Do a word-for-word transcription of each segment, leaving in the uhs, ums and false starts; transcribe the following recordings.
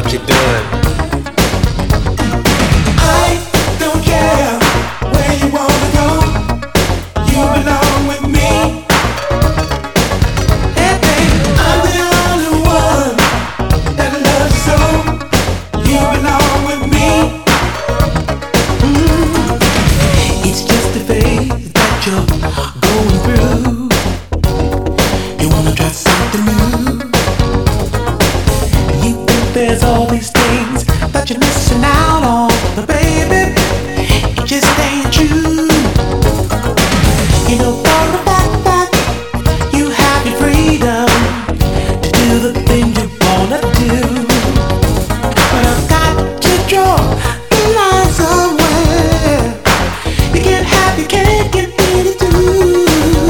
what you're doing. I don't care where you wanna go. You belong with me. Hey, babe, I'm the only one that loves you so. You belong with me. Mm. It's just a phase that you're going through. You wanna try something new. You think there's all these things that you're missing out on, but baby, it just ain't true. You know for a fact that you have your freedom to do the things you wanna do, but I've got to draw the line somewhere. You can't have, you can't get me to do.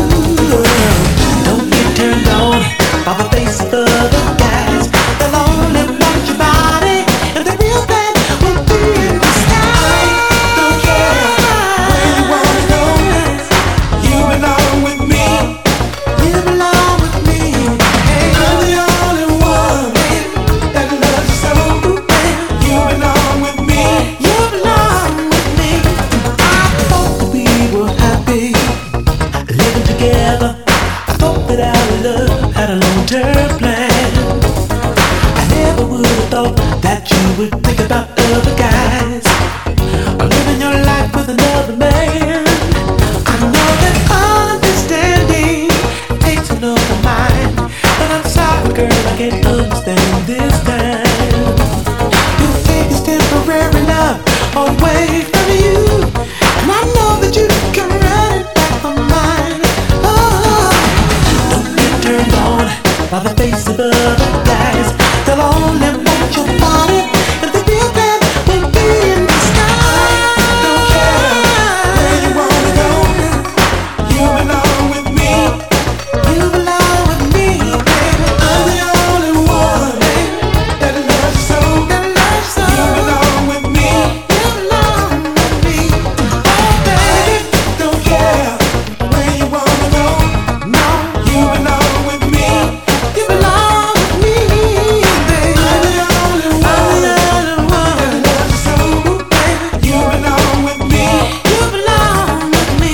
Don't get turned on by the face of other guys. They'll only want your body, and the real thing will be in the sky. Don't care where you wanna go. You belong with me. You belong with me. Hey, I'm the only one that loves you so. You belong with me. You belong with me. I thought that we were happy living together. I thought that our love had a long-term plan. I never would have thought that you would think about other guys or living your life with another man. I know that understanding takes another mind, but I'm sorry, girl, I can't understand this time. You think it's temporary love away from you, and I know that you can run it back from mine. Oh, don't get turned on by the face of other guys. They'll only want your body, and the real thing will be in the sky. Don't care where you wanna go. You belong with me. You belong with me, baby. I'm the only one that loves you so. That loves you so. You belong with me. You belong with me. Oh, baby, don't care where you wanna go. No, you belong with me. You belong with me, baby. I'm the only one that loves you so, baby. You belong with me. You belong with me.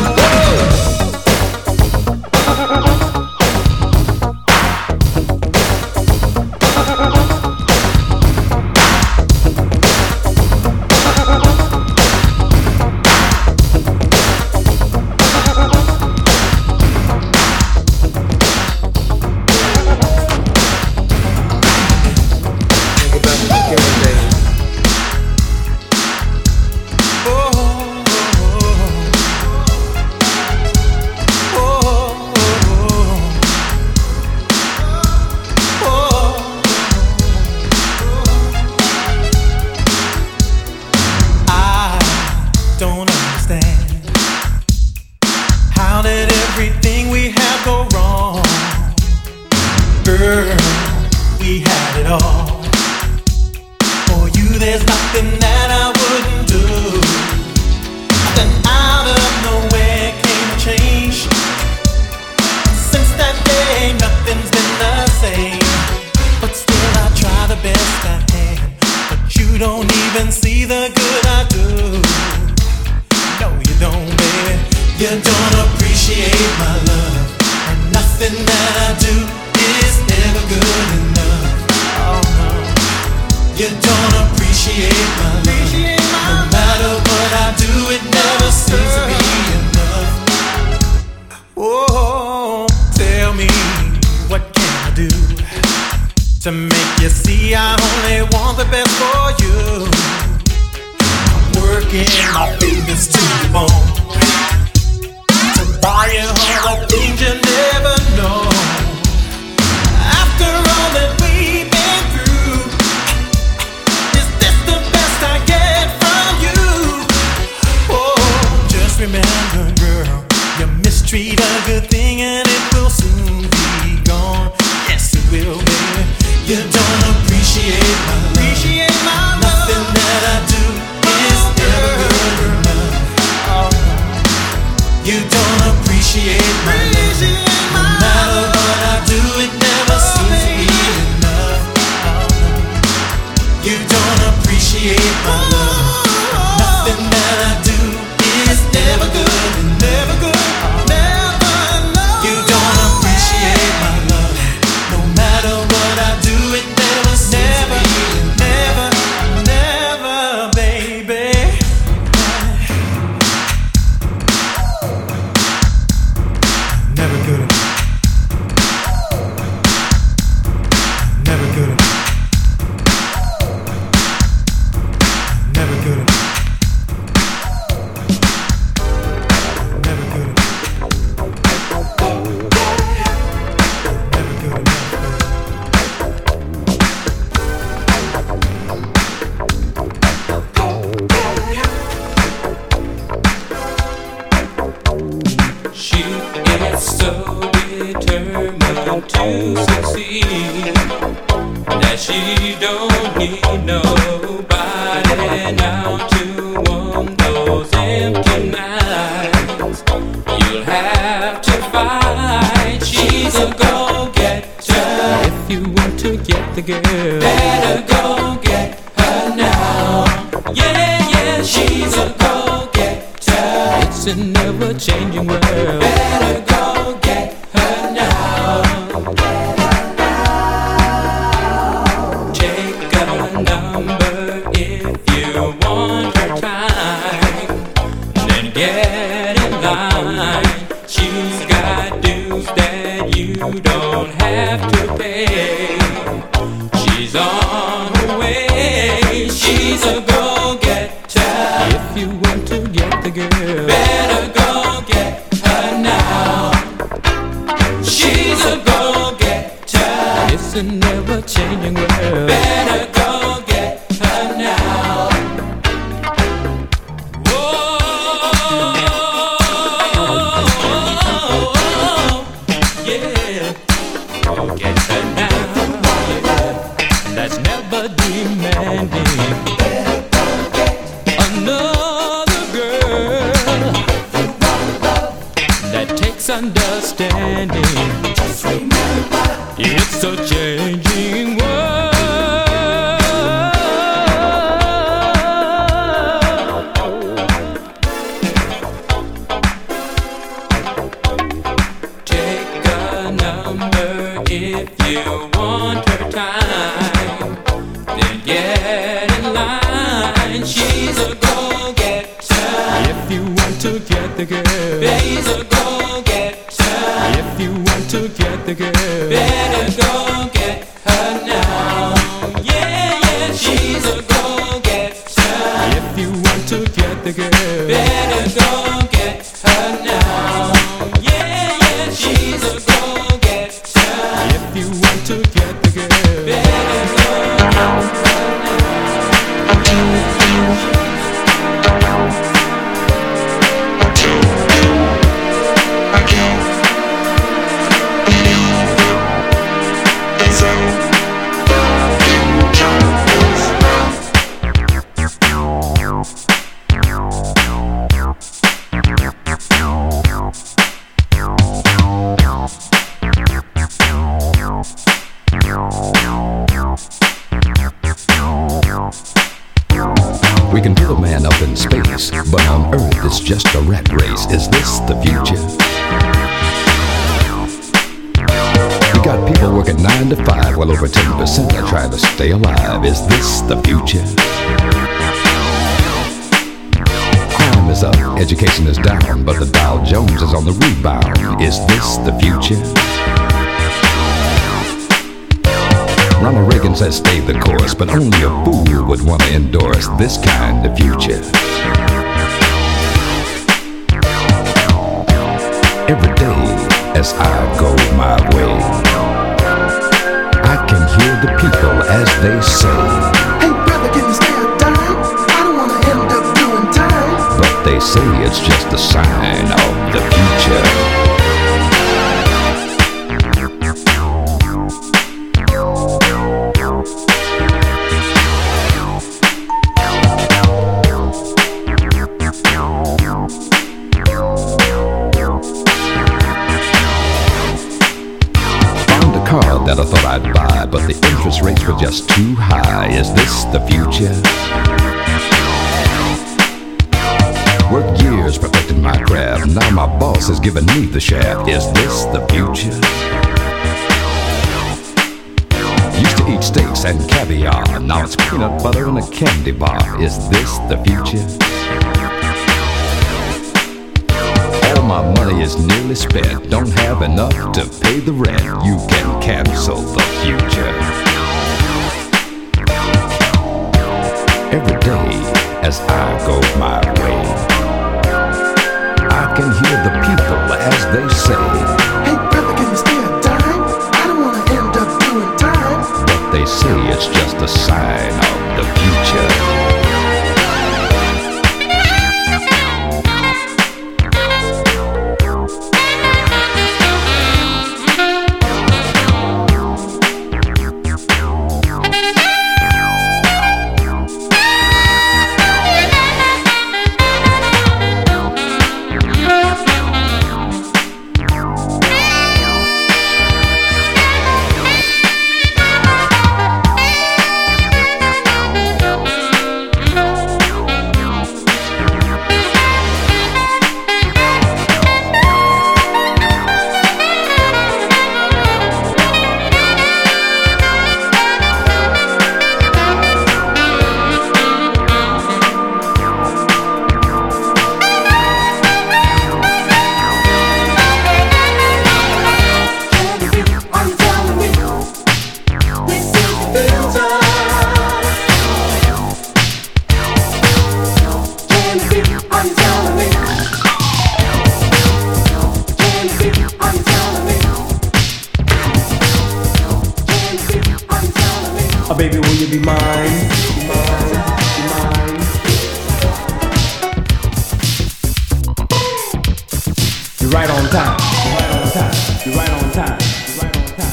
Think about the beginning, baby. I don't understand. How did everything we had go wrong? Girl, we had it all. For you, there's nothing that I wouldn't do. Then out of nowhere came a change. Since that day, nothing's been the same. But still, I try the best I can. But you don't even see the good I do. No, you don't, baby. You don't appreciate my love, and nothing that I do is ever good enough. Oh no, you don't appreciate my love. No matter what I do, it never seems to be enough. Oh, tell me, what can I do to make you see I only want the best for you? I'm working my fingers to the bone to buy you all the things you never know. After all that we've been through, is this the best I get from you? Oh, just remember, girl, you mistreat a good thing and it will soon be gone. Yes, it will, baby. You don't appreciate my love. Appreciate my love. Nothing that I do is ever good enough. Oh, you don't appreciate my love. No matter what to succeed. That she don't need nobody now to warm those empty nights. You'll have to fight. She's a go-getter. If you want to get the girl, better go get her now. Yeah, yeah, she's a go-getter. It's a never-changing world. Better go get her now. Take a number if you want her time. Then get in line. She's got dues that you don't have to pay. She's on her way. She's a go-getter. If you want to get the girl, better go get her now. She's a go-getter. It's a never-changing world. Better go get her now. Whoa, yeah, go get her now. Yeah. That's never demanding another girl that takes understanding. Just remember, It's a changing world. Take a number if you want her time. Then get in line. She's a go-getter. If you want to get the girl, she's a go-getter. If you want to get the girl, better go get her now. Yeah, yeah, she's a go-getter. If you want to get the girl, better go get her now. Yeah, yeah, she's a go-getter. If you want to get the girl, better go get her now. We can put a man up in space, but on Earth it's just a rat race. Is this the future? We got people working nine to five, while over ten percent are trying to stay alive. Is this the future? Crime is up, education is down, but the Dow Jones is on the rebound. Is this the future? Ronald Reagan says stay the course, but only a fool would want to endorse this kind of future. Every day as I go my way, I can hear the people as they say, hey brother, can you stay a dime? I don't wanna end up doing time. but they say it's just a sign of the future. Car that I thought I'd buy, but the interest rates were just too high. Is this the future? Worked years perfecting my craft, now my boss has given me the shaft. Is this the future? Used to eat steaks and caviar, now it's peanut butter in a candy bar. Is this the future? My money is nearly spent, don't have enough to pay the rent. You can cancel the future. Every day as I go my way, I can hear the people as they say, hey brother, can you stay a dime? I don't wanna end up doing time. but they say it's just a sign of the future. baby, will you be mine? Be mine, be mine. You're right on time. You're right on time. You're right on time. You're right on time.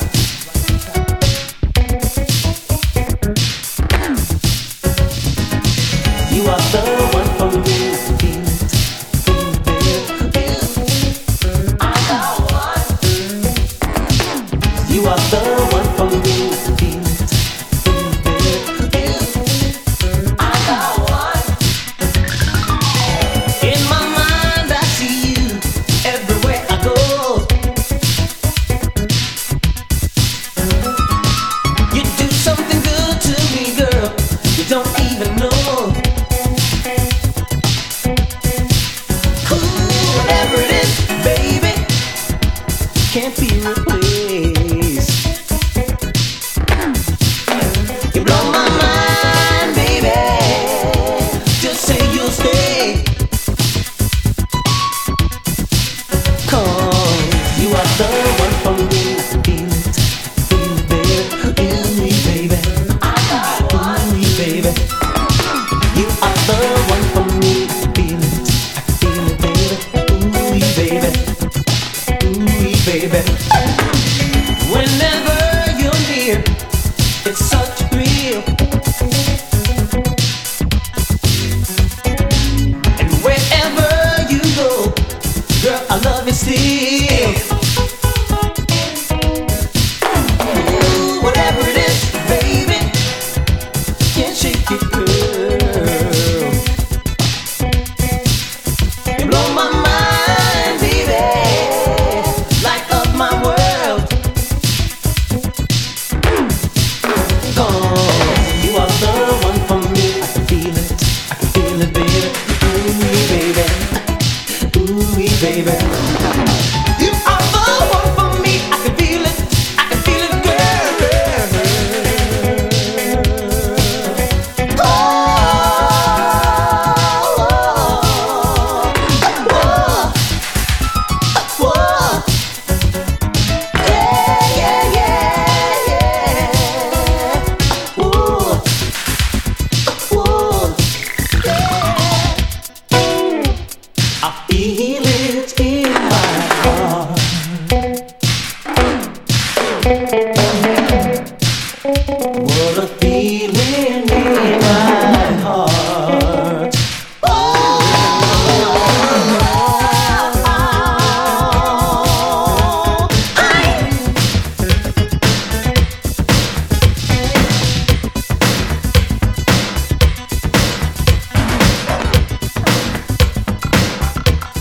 You are the one for me. You are the one for me. I got one. In my mind, I see you everywhere I go. You do something good to me, girl. You don't even know. Ooh, whatever it is, baby, can't be replaced. You blow my mind, baby. Just say you'll stay. 'Cause you are the one for me. Feel it, feel it, baby. Feel me, baby. I got one, baby. You are the one for me. Feel it, I can feel it, baby. Ooh, baby. Ooh, baby. Whenever you're near, it's such a thrill. And wherever you go, girl, I love you still. Ooh, whatever it is, baby, can't shake it, girl. You blow my mind, baby, light up my world. You are the one for me. I can feel it, I can feel it, baby. Ooh, baby, ooh, baby. You are the one for me. I can feel it, I can feel it, girl. Oh, oh, oh, oh. Yeah, yeah, yeah, yeah. Ooh, ooh, yeah. I feel it in my heart. What a feeling in my heart. Oh, I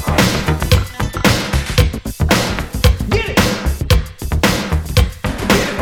Get it! Get it!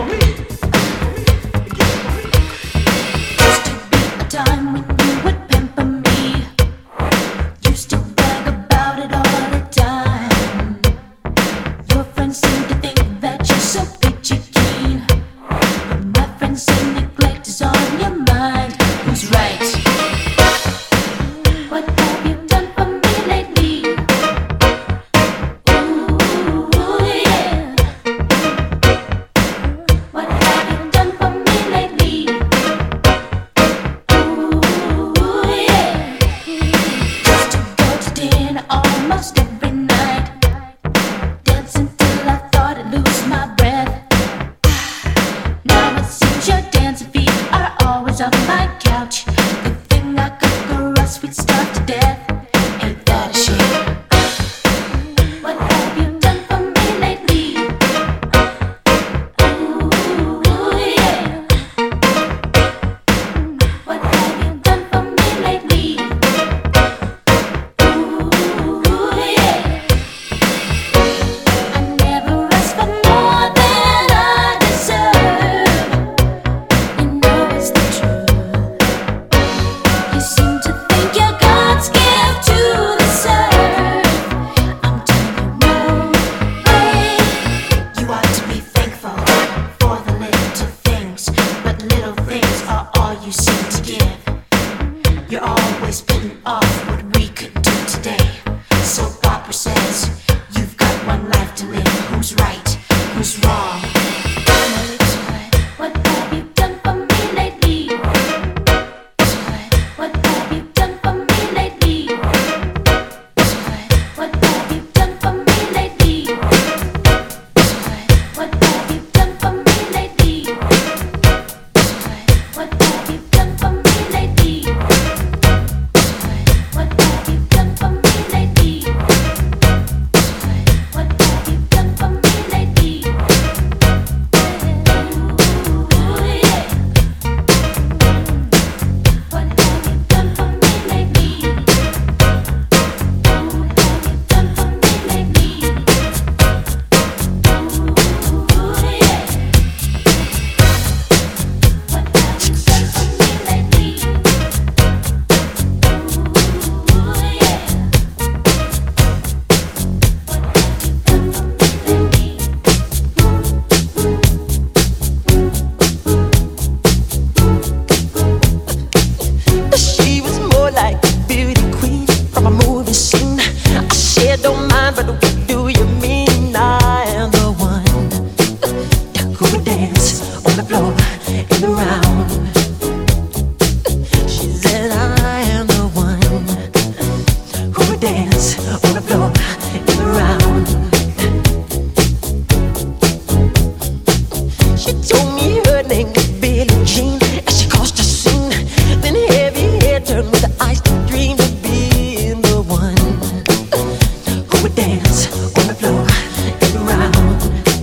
told me her name was Billie Jean as she caused a scene. Then heavy hair turned with the eyes that dreamed of being the one who would dance on the floor and around.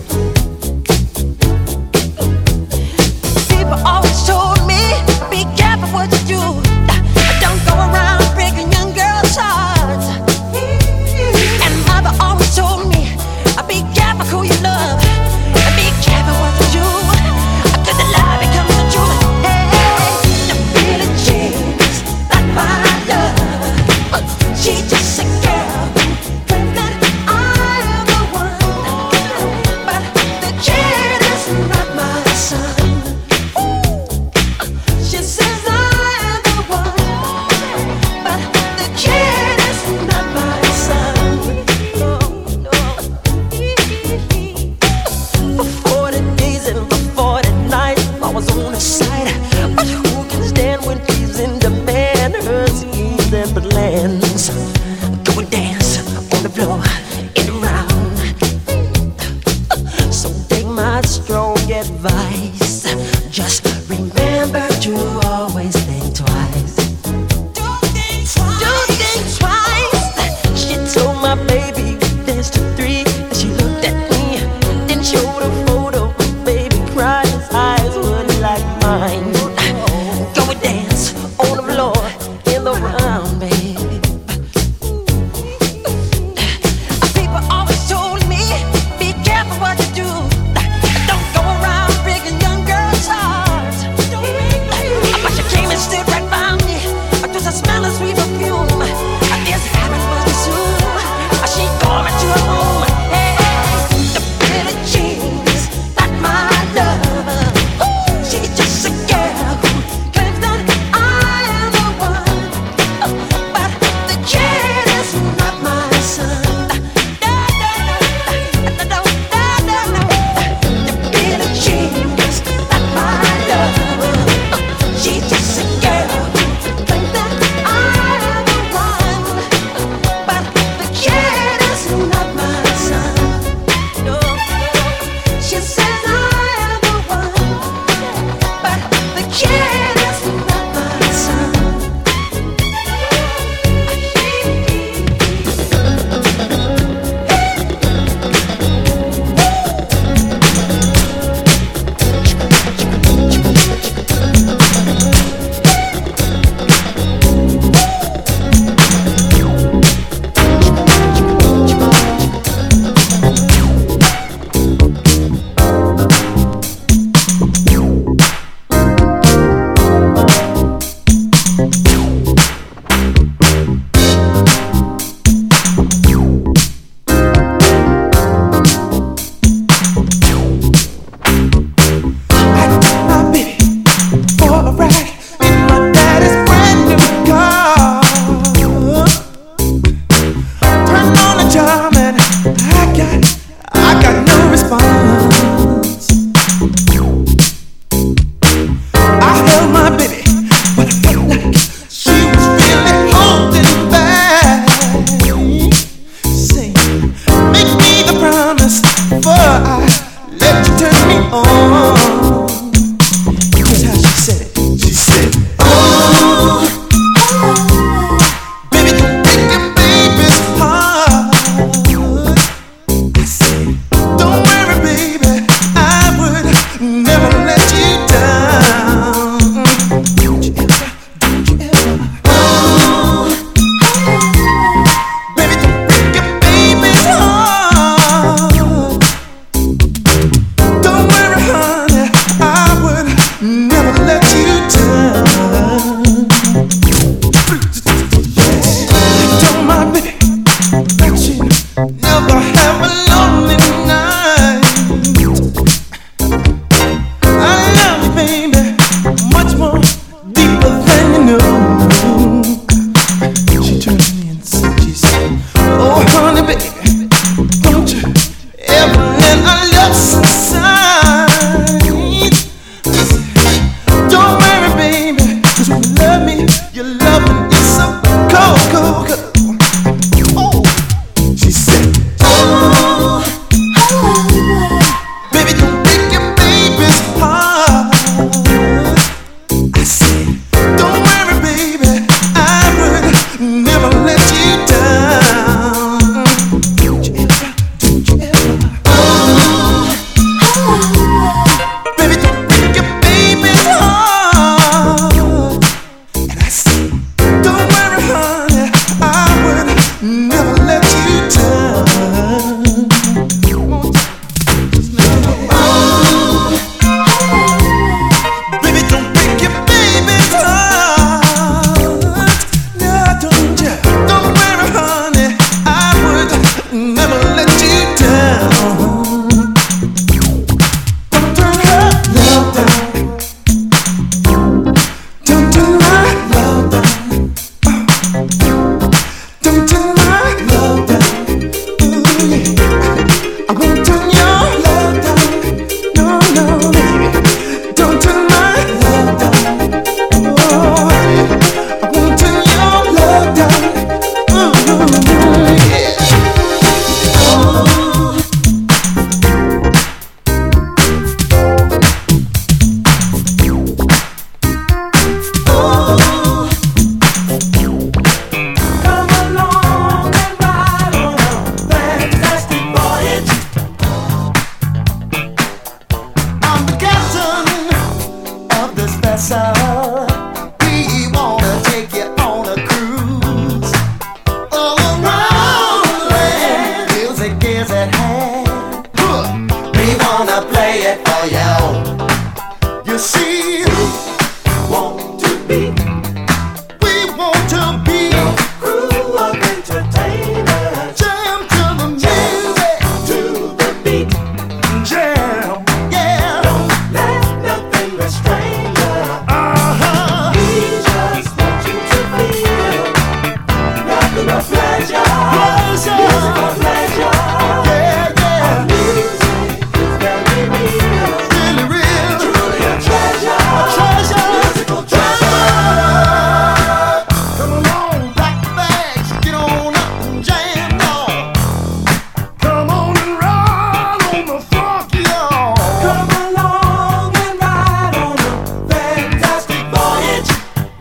People always told me, be careful what you do. Don't go around breaking young girls' hearts. And mother always told me, be careful who you love. Be careful what you do. Cause the love becomes the truth. Hey, the Billie Jean's not my love. She's just a girl claims that I am the one. But the kid is not my son. She says I am the one, but the kid is not my son. No, no. For forty days and for forty nights I was on her side. But who can stand when she's in demand? Her schemes and plans. Go and dance on the floor and around. So take my strong advice. Just remember to always think twice. Do think twice. She told my baby dance to three. And she looked at me, then showed a photo. Baby cried, his eyes were like mine. Go and dance on the floor in the round, babe. People always told me, be careful what you do. Don't go around breaking young girls' hearts. vessel. We wanna take you on a cruise all around the land. Music is at hand. We wanna play it for you. You see, we want to be, we want to be a crew of entertainers. Jam to the music, to the beat. Jam, yeah. Don't let nothing restrain you. Uh-huh. We just want you to feel nothing but pleasure. Pleasure. Musical pleasure. Yeah, yeah. Our music is very real. Really real. Truly a treasure. A treasure. Musical treasure. Come along, pack the bags, get on up and jam, y'all. Come on and ride on the funk, y'all. Come along and ride on a fantastic voyage.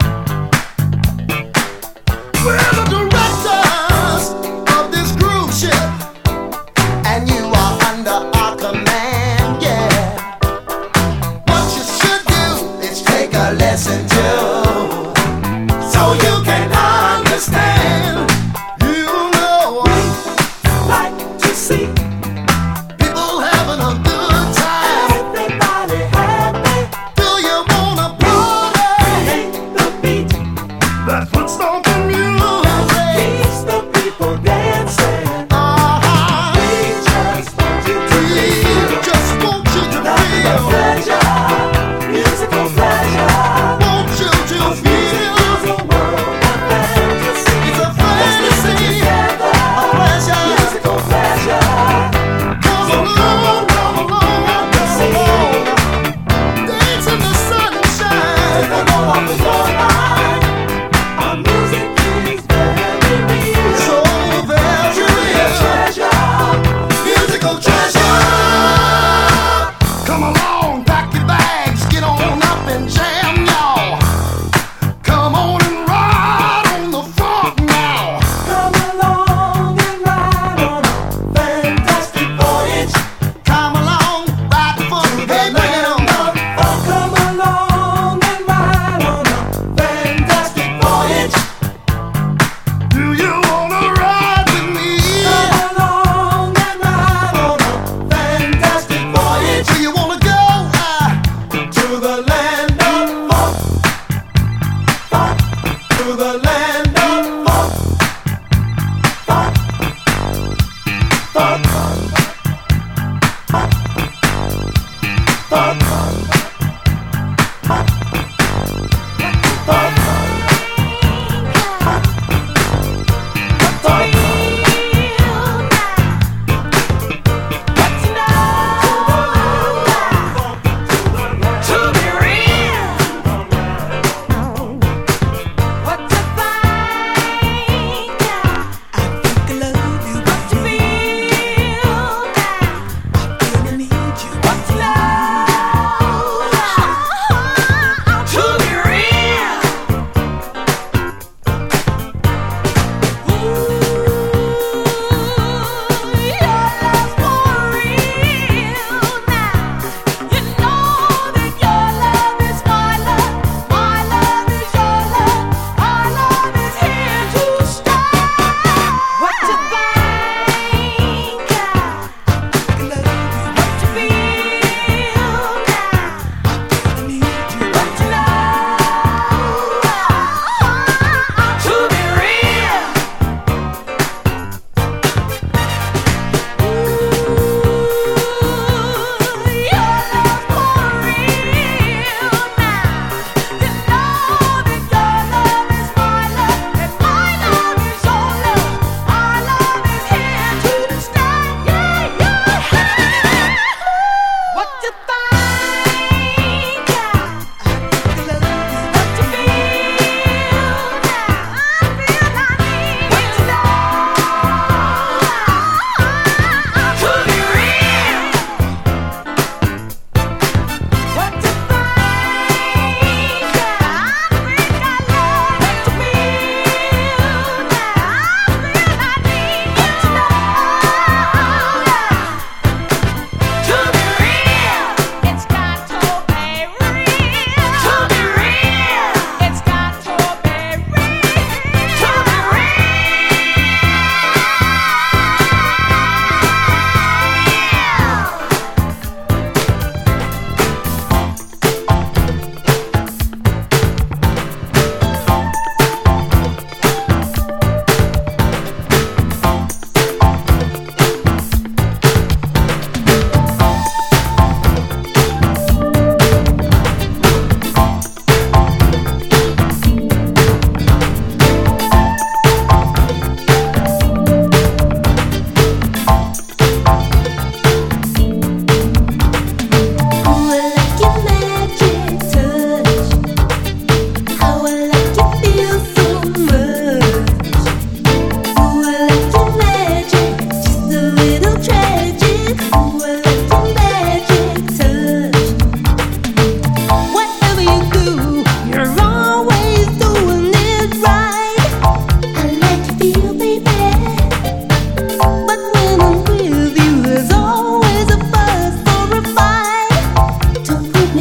We're the directors of this cruise ship, and you are under our command, yeah. What you should do is take a lesson too, so you can understand. You know we like to see people having a good time. Everybody happy. Do you wanna party? Hit the beat. That's what stomping music keeps the people dancing. Uh-huh. We just want you to feel. We just want you to feel pleasure, musical pleasure. Want you to feel. It's a world of fantasy. It's a fantasy, a pleasure, musical pleasure. Come along, come along, come along. Dance in the sunshine. Take a go off the line. Our music is very real. So very real. Treasure, musical treasure. Come along, pack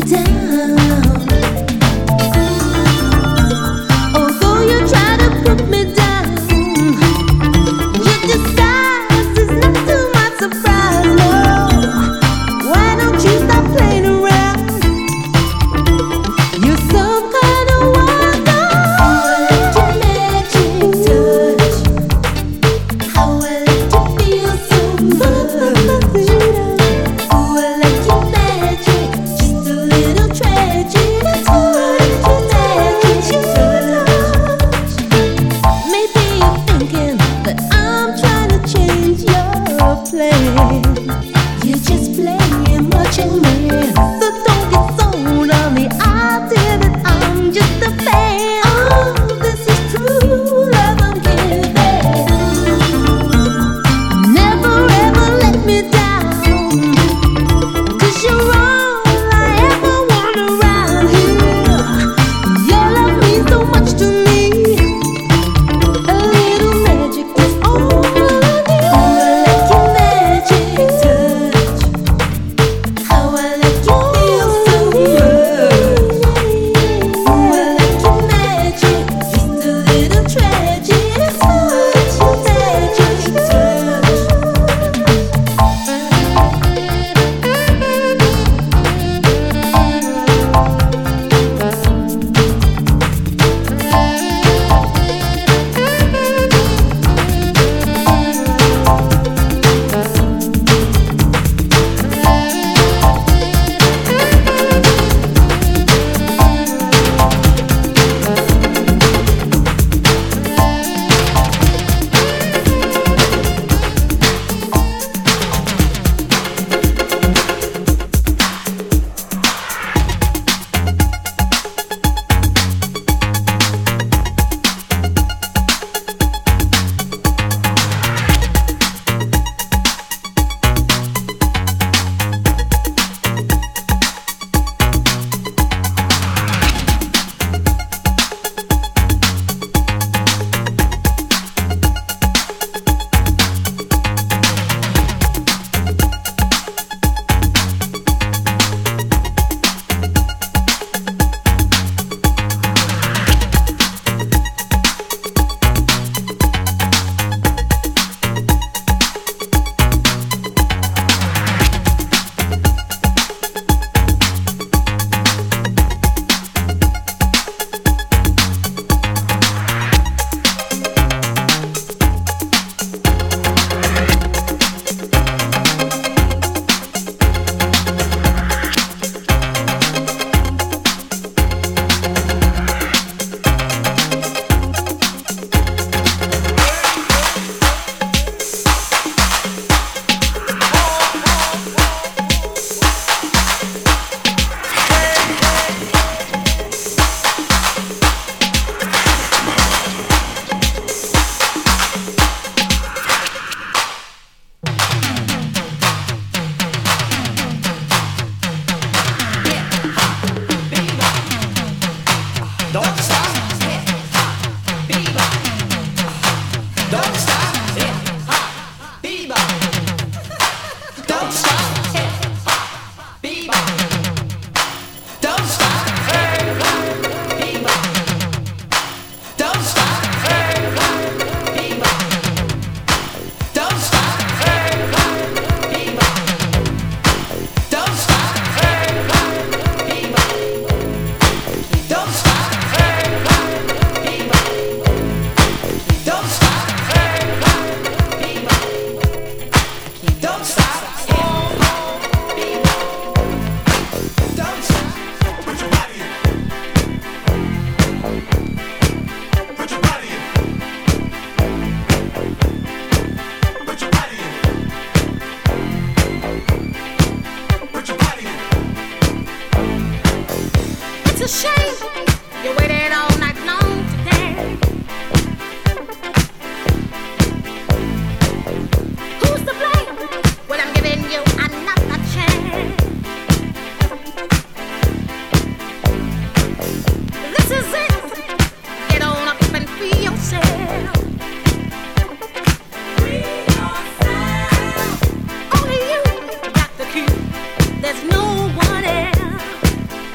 There's no one else.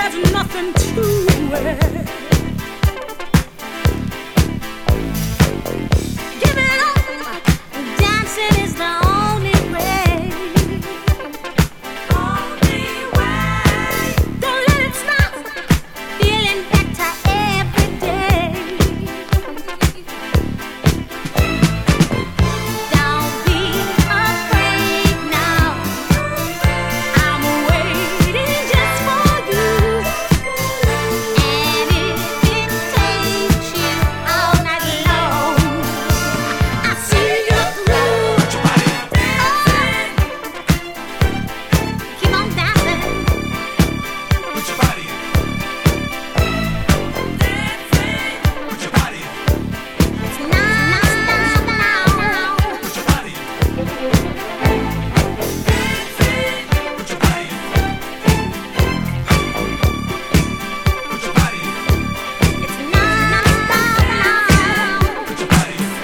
there's nothing to it. Give it up, dancing is the only way. Only way. Don't let it stop, feeling better every day. Don't be afraid now, I'm waiting just for you. And if it takes you all night long, I see you through. Keep on dancing. Put your body in. Put your body in. It's now, now. Put your body in. Put your body in. Put your body in. It's now, now. Put your body in.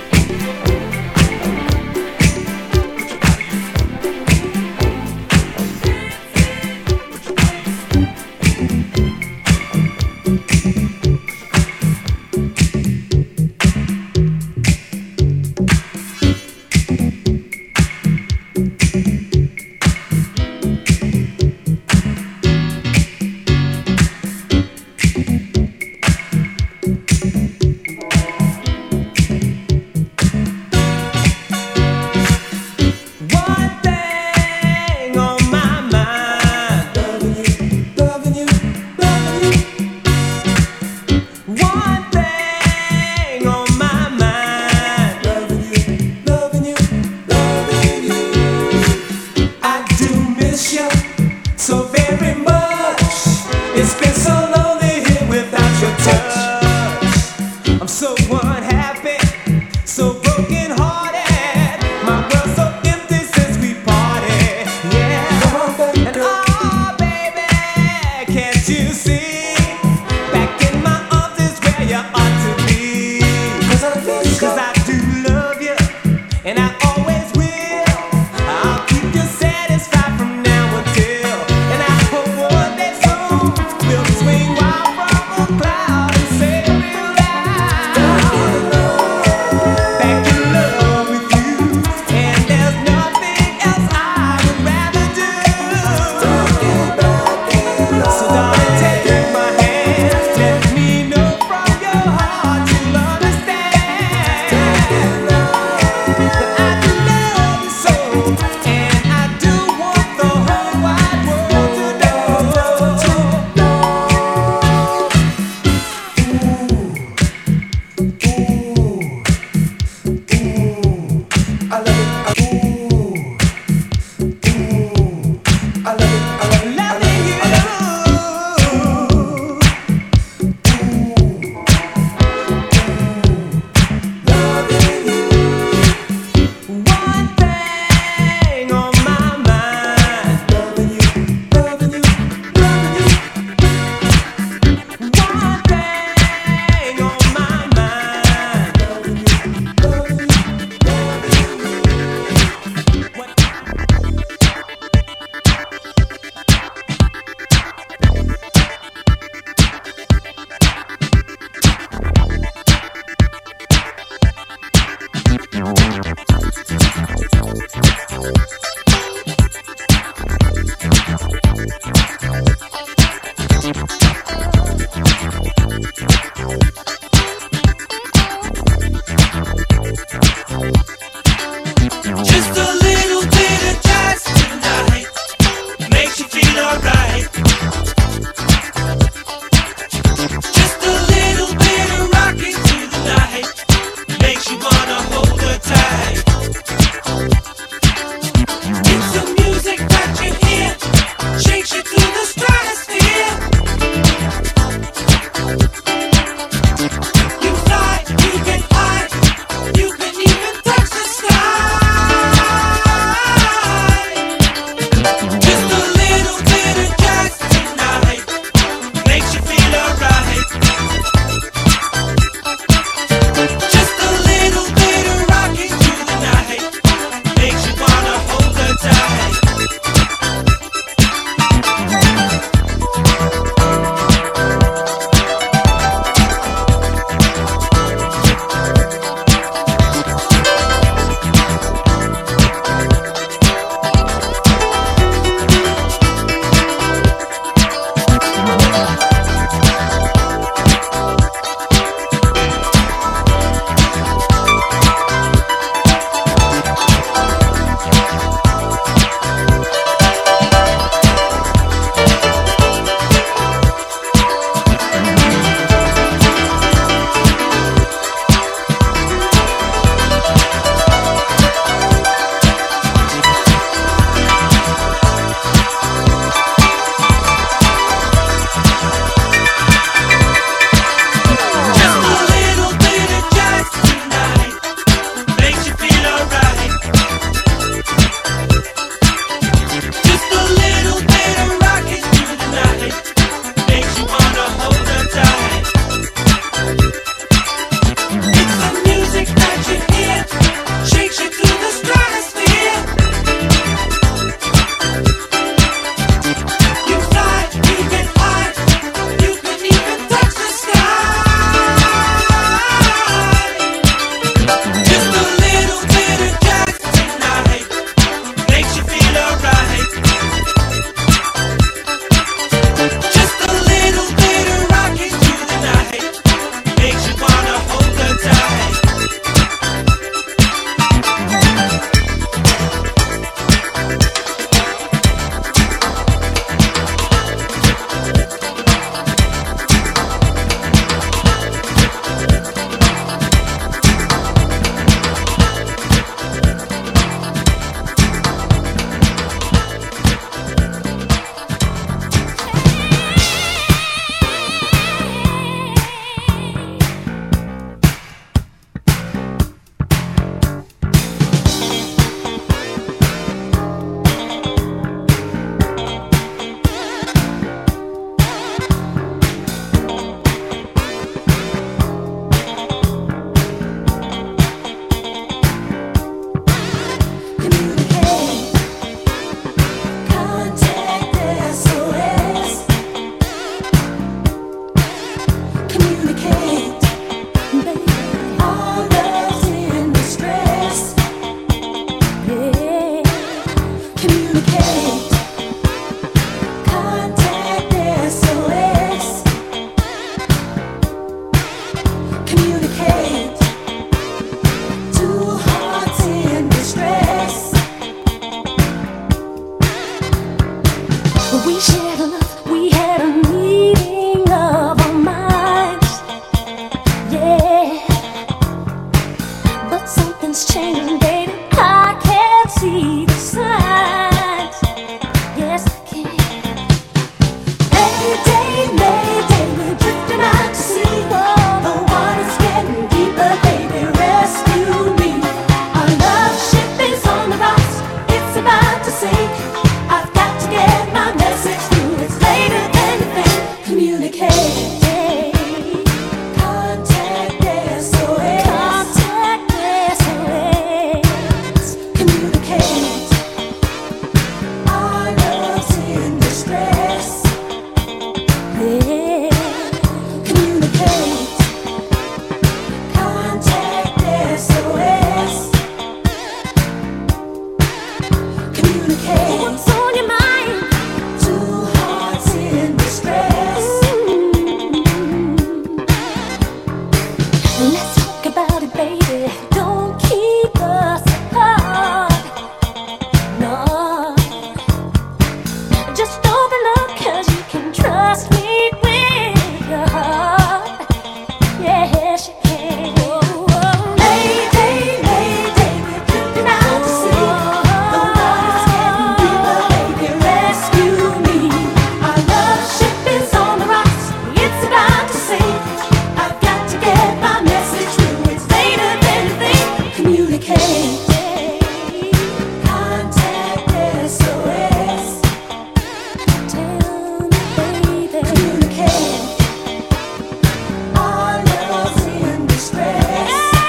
One thing on my mind, loving you, loving you, loving you. One thing on my mind, loving you, loving you, loving you. I do miss you so very much. It's been so lonely here without your touch. I'm so unhappy, so broken hearted. My world's so empty since we parted. Yeah. And oh, baby, can't you see? Back in my arms is where you ought to be. 'Cause I miss you. 'Cause I do love you, and I always will. I'll keep you satisfied from now until. And I hope one day soon we'll We shared a love, we had a meeting of our minds. Yeah, but something's changing, baby. I can't see the signs. Yes, I can. Mayday, mayday, we're drifting out to sea. Oh, the water's getting deeper, baby. Rescue me. Our love ship is on the rocks. It's about to sink. I've got to get my message through. It's later than you think. Communicate. Contact S O S. Contact S O S. Communicate. Our love's in distress. Yeah. Communicate. Contact S O S. Communicate. What's on your mind? Two hearts in distress. Let's talk about it, baby. Don't keep us apart. No. Just open up, 'cause you can trust me with your heart. Yes, you can. Mayday, mayday, we're drifting out to sea. The water's getting deeper, baby. Rescue me. Our love ship is on the rocks. It's about to sink. I've got to get my message through. It's later than you think. Communicate. Contact S O S. Tell me, baby. Communicate. Our love's in distress.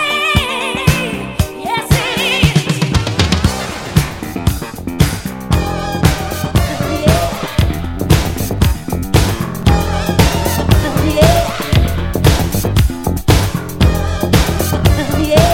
Yes, it is. Yeah. Yeah. Yeah.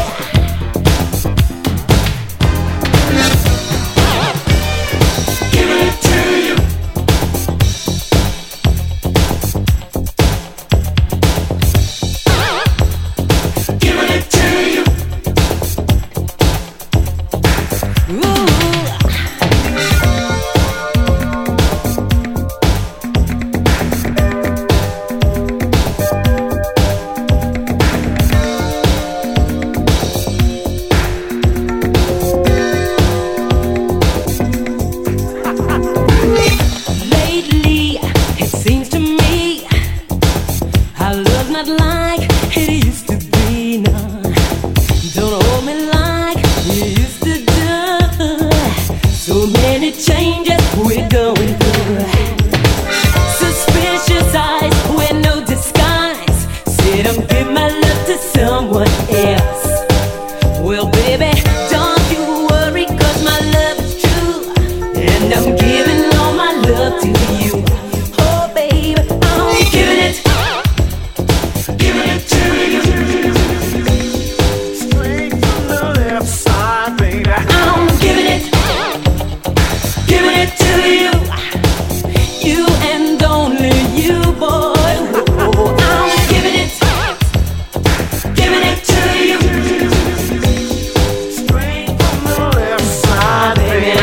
Lately, it seems to me our love's not like it used to be. No, don't hold me like you used to do. So many changes we're going through. Suspicious eyes with no disguise. Said I'm giving my love to someone else. Well, baby, don't you worry, 'cause my love is true. And I'm giving all my love to you. Oh, baby, I'm giving it. Giving it to you. Straight from the left side, baby. I'm giving it. Giving it to you. You and only you, boy. Oh, I'm giving it. Giving it to you. Straight from the left side, baby.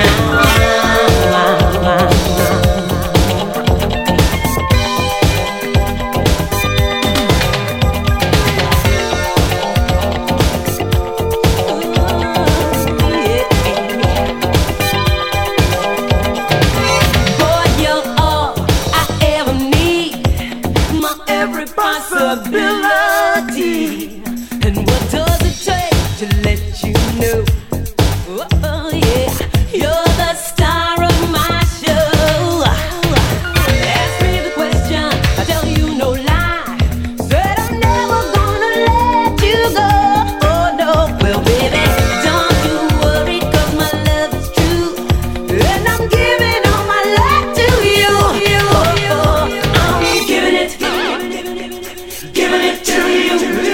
Boy, you're all I ever need. My every possibility. And what does it take to let you know? Oh, yeah, you're the star of my show. Ask me the question, I tell you no lie. Said I'm never gonna let you go. Oh no, well baby, don't you worry, 'cause my love is true. And I'm giving all my love to you. Oh, oh, I'm giving it. Giving it to you.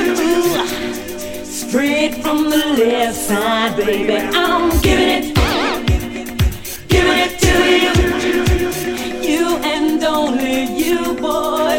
Straight from the left side, baby. I'm giving it. Giving it to you. You and only you, boy.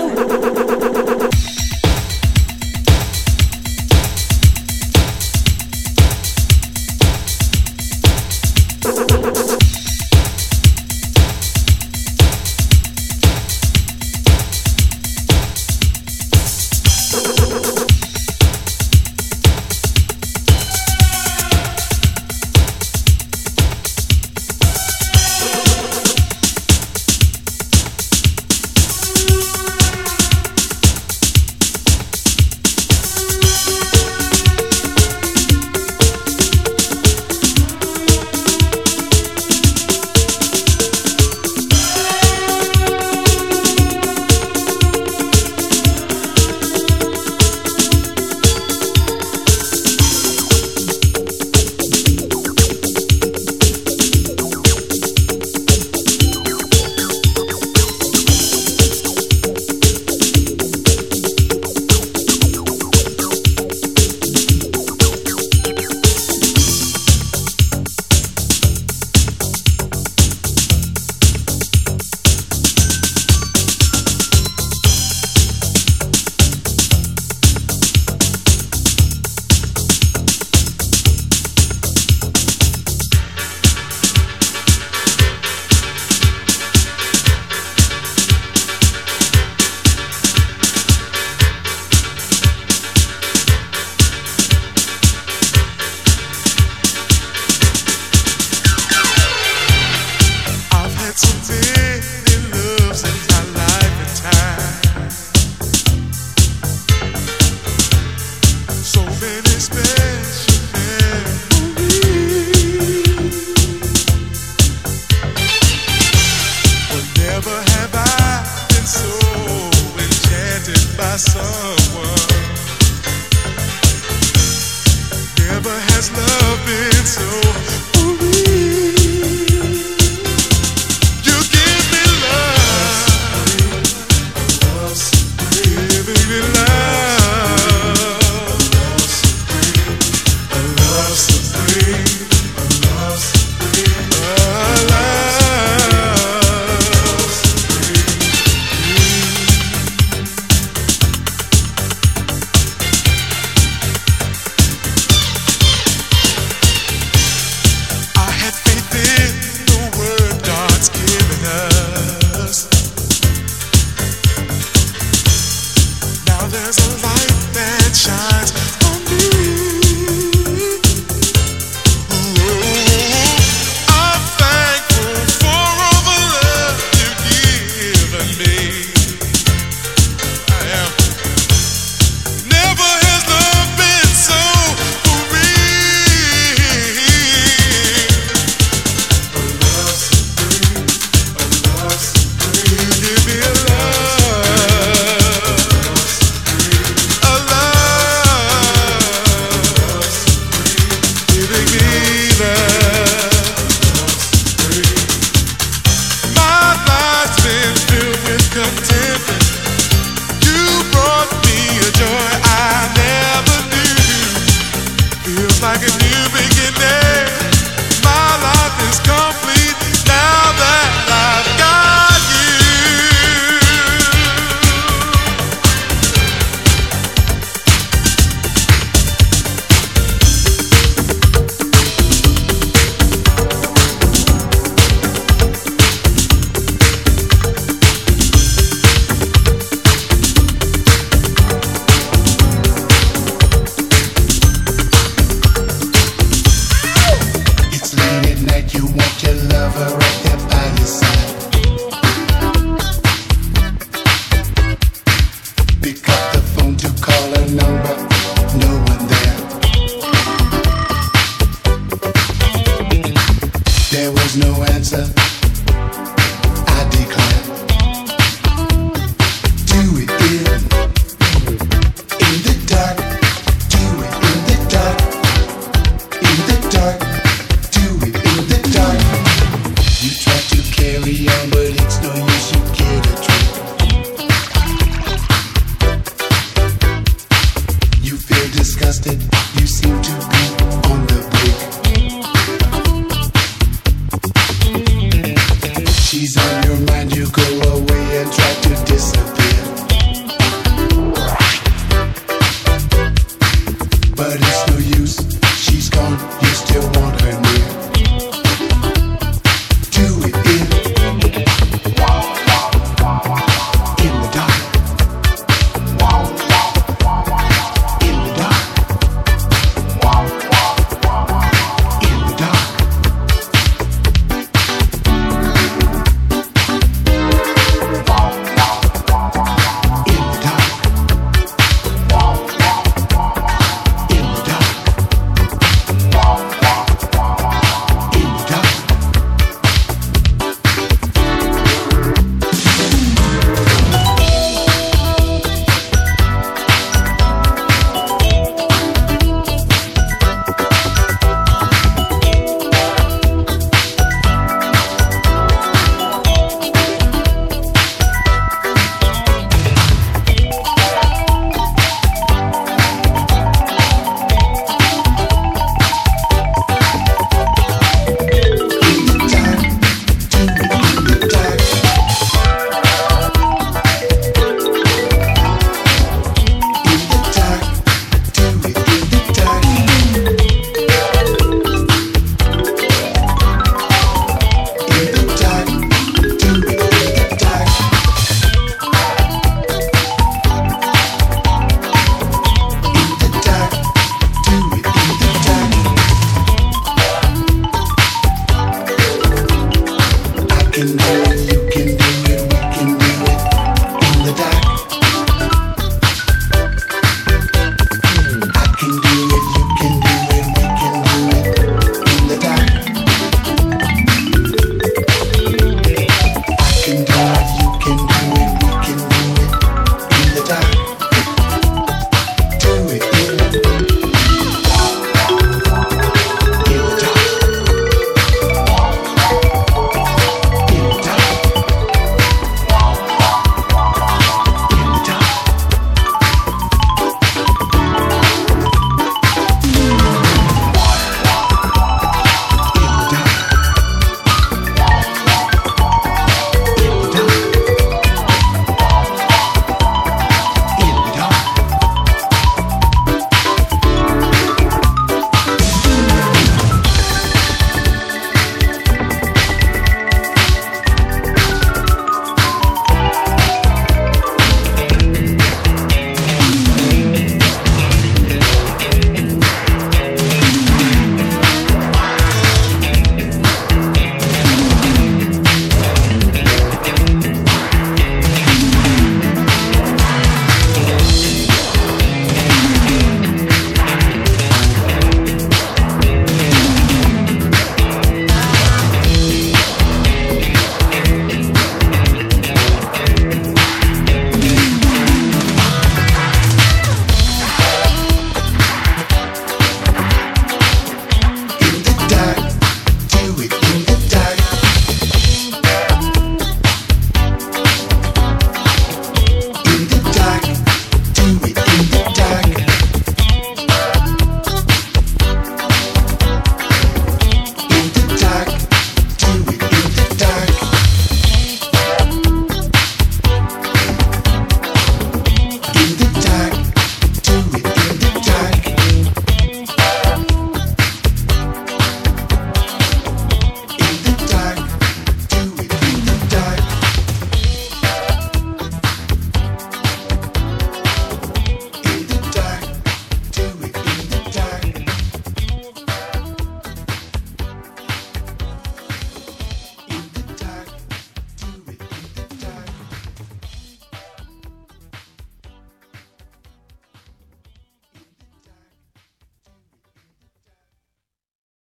mind you go away and try to disappear.